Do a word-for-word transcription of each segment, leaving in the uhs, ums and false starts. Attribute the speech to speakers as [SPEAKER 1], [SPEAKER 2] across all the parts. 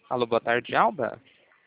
[SPEAKER 1] Alô, boa tarde, Alba.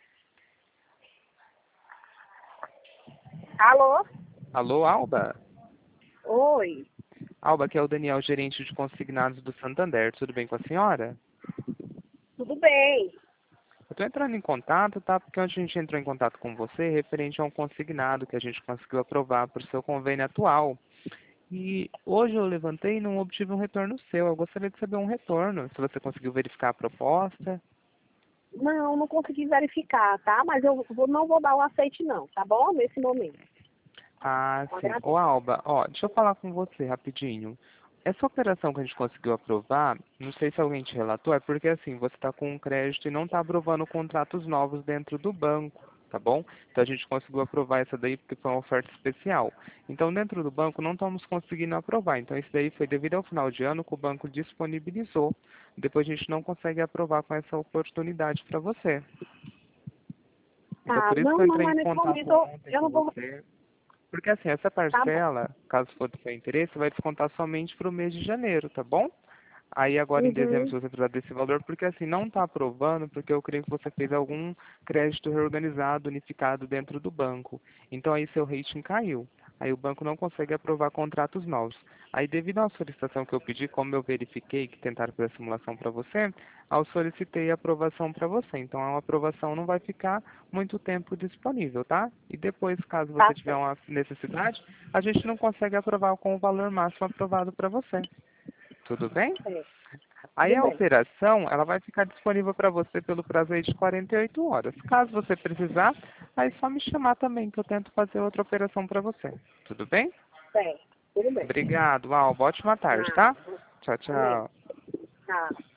[SPEAKER 2] Alô?
[SPEAKER 1] Alô, Alba.
[SPEAKER 2] Oi,
[SPEAKER 1] Alba, aqui é o Daniel, gerente de consignados do Santander. Tudo bem com a senhora?
[SPEAKER 2] tudo bem?
[SPEAKER 1] Eu estou entrando em contato, tá? Porque ontem a gente entrou em contato com você referente a um consignado que a gente conseguiu aprovar para o seu convênio atual. E hoje eu levantei e não obtive um retorno seu. Eu gostaria de saber um retorno, se você conseguiu verificar a proposta.
[SPEAKER 2] Não, não consegui verificar, tá? Mas eu vou- não vou dar o aceite não, tá bom? Nesse momento.
[SPEAKER 1] Ah,
[SPEAKER 2] Eu
[SPEAKER 1] sim. Ô,
[SPEAKER 2] agradeço.
[SPEAKER 1] Alba, ó, deixa eu falar com você rapidinho. Essa operação que a gente conseguiu aprovar, não sei se alguém te relatou, é porque assim, você está com um crédito e não está aprovando contratos novos dentro do banco, tá bom? Então a gente conseguiu aprovar essa daí porque foi uma oferta especial. Então dentro do banco não estamos conseguindo aprovar. Então isso daí foi devido ao final de ano que o banco disponibilizou. Depois a gente não consegue aprovar com essa oportunidade para você. Então
[SPEAKER 2] Tá,
[SPEAKER 1] por isso que
[SPEAKER 2] não,
[SPEAKER 1] eu
[SPEAKER 2] não,
[SPEAKER 1] entrei em
[SPEAKER 2] mas nesse
[SPEAKER 1] contato
[SPEAKER 2] momento eu,
[SPEAKER 1] ontem
[SPEAKER 2] eu
[SPEAKER 1] com
[SPEAKER 2] não vou.
[SPEAKER 1] você. Porque assim, essa
[SPEAKER 2] Tá bom.
[SPEAKER 1] parcela, caso for do seu interesse, vai descontar somente para o mês de janeiro, tá bom? Aí agora em dezembro,
[SPEAKER 2] Uhum.
[SPEAKER 1] se você precisar desse valor, porque assim, não está aprovando, porque eu creio que você fez algum crédito reorganizado, unificado dentro do banco. Então aí seu rating caiu. Aí o banco não consegue aprovar contratos novos. Aí devido à solicitação que eu pedi, como eu verifiquei que tentaram fazer a simulação para você, eu solicitei a aprovação para você. Então a aprovação não vai ficar muito tempo disponível, tá? E depois, caso você
[SPEAKER 2] Tá
[SPEAKER 1] tiver
[SPEAKER 2] certo.
[SPEAKER 1] uma necessidade, a gente não consegue aprovar com o valor máximo aprovado para você. Tudo bem?
[SPEAKER 2] É,
[SPEAKER 1] Aí
[SPEAKER 2] tudo
[SPEAKER 1] a
[SPEAKER 2] bem.
[SPEAKER 1] operação, ela vai ficar disponível para você pelo prazo aí de quarenta e oito horas. Caso você precisar, aí é só me chamar também que eu tento fazer outra operação para você. Tudo bem?
[SPEAKER 2] Certo, tudo bem.
[SPEAKER 1] Obrigado, Alba. Ótima tarde,
[SPEAKER 2] Ah,
[SPEAKER 1] tá? Tchau,
[SPEAKER 2] amém.
[SPEAKER 1] tchau.
[SPEAKER 2] Tá.